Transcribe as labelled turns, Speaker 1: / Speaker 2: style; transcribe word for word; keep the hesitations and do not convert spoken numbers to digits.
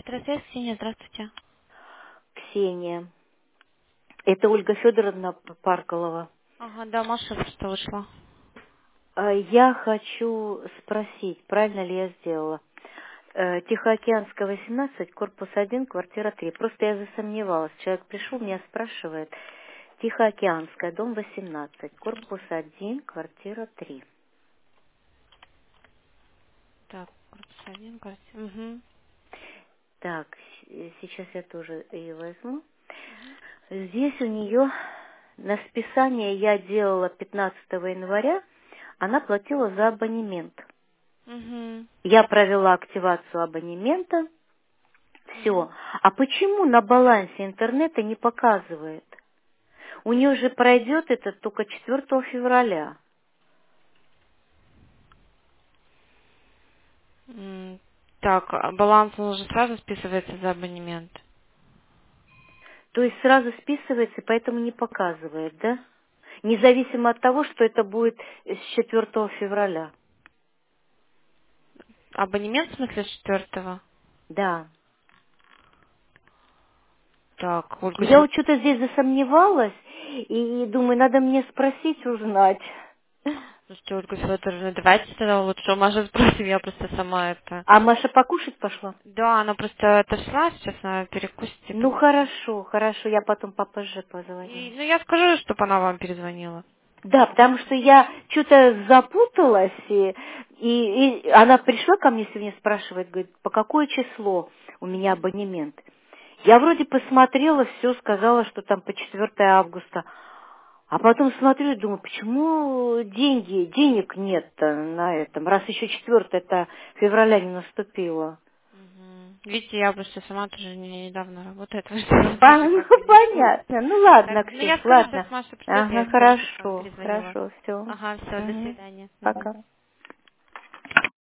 Speaker 1: Электроцвет, Ксения, здравствуйте.
Speaker 2: Ксения. Это Ольга Федоровна Парколова.
Speaker 1: Ага, да, Маша просто вышла.
Speaker 2: А, Я хочу спросить, правильно ли я сделала? Э, Тихоокеанская, восемнадцать, корпус один, квартира три. Просто я засомневалась. Человек пришел, меня спрашивает. Тихоокеанская, дом восемнадцать, корпус один, квартира три.
Speaker 1: Так, корпус один, квартира. Угу.
Speaker 2: Так, с- сейчас я тоже ее возьму. Здесь у нее на списание я делала пятнадцатого января, она платила за абонемент.
Speaker 1: Угу.
Speaker 2: Я провела активацию абонемента, все.
Speaker 1: Угу.
Speaker 2: А почему на балансе интернета не показывает? У нее же пройдет это только четвёртого февраля.
Speaker 1: М, Так, а баланс он уже сразу списывается за абонемент.
Speaker 2: То есть сразу списывается, поэтому не показывает, да? Независимо от того, что это будет с четвёртого февраля.
Speaker 1: Абонемент, в смысле, с четвертого?
Speaker 2: Да.
Speaker 1: Так, Ольга
Speaker 2: Я
Speaker 1: Федоровна.
Speaker 2: вот что-то здесь засомневалась и думаю, надо мне спросить, узнать.
Speaker 1: Слушайте, Ольга Федоровна, давайте тогда лучше у Маши спросим, я просто сама это...
Speaker 2: А Маша покушать пошла?
Speaker 1: Да, она просто отошла, сейчас она перекусит и
Speaker 2: Ну
Speaker 1: потом...
Speaker 2: хорошо, хорошо, я потом попозже позвоню.
Speaker 1: И, ну, я скажу, чтобы она вам перезвонила.
Speaker 2: Да, потому что я что-то запуталась, и, и, и она пришла ко мне сегодня, спрашивает, говорит, по какое число у меня абонемент. Я вроде посмотрела, все сказала, что там по четвёртое августа. А потом смотрю и думаю, почему деньги, денег нет на этом, раз еще четвёртое февраля не наступило.
Speaker 1: Мгм. Видите, я просто сама тоже не- недавно работаю, поэтому
Speaker 2: По-
Speaker 1: тоже
Speaker 2: ну,
Speaker 1: как бы не в курсе.
Speaker 2: понятно. Ну
Speaker 1: Так,
Speaker 2: ладно,
Speaker 1: ну
Speaker 2: Ксюш,
Speaker 1: я скажу, сейчас
Speaker 2: ладно.
Speaker 1: Маша придет, я
Speaker 2: Ага,
Speaker 1: ей скажу, чтобы она
Speaker 2: хорошо,
Speaker 1: перезвонила.
Speaker 2: хорошо, все.
Speaker 1: Ага, все, до свидания. Мгм.
Speaker 2: Пока.